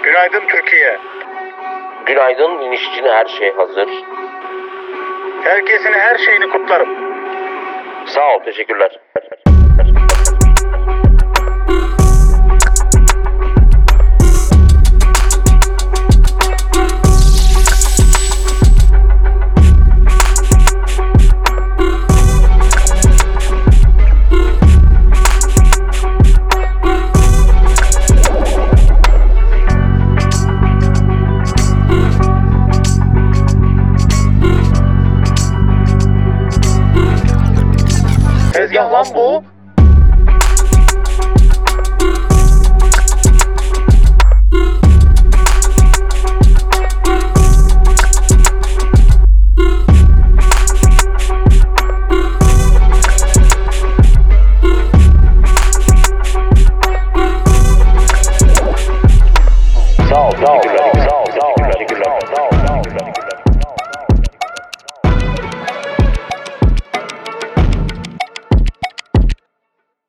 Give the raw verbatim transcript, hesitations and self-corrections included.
Günaydın Türkiye. Günaydın, iniş için her şey hazır. Herkesin her şeyini kutlarım. Sağ ol, teşekkürler.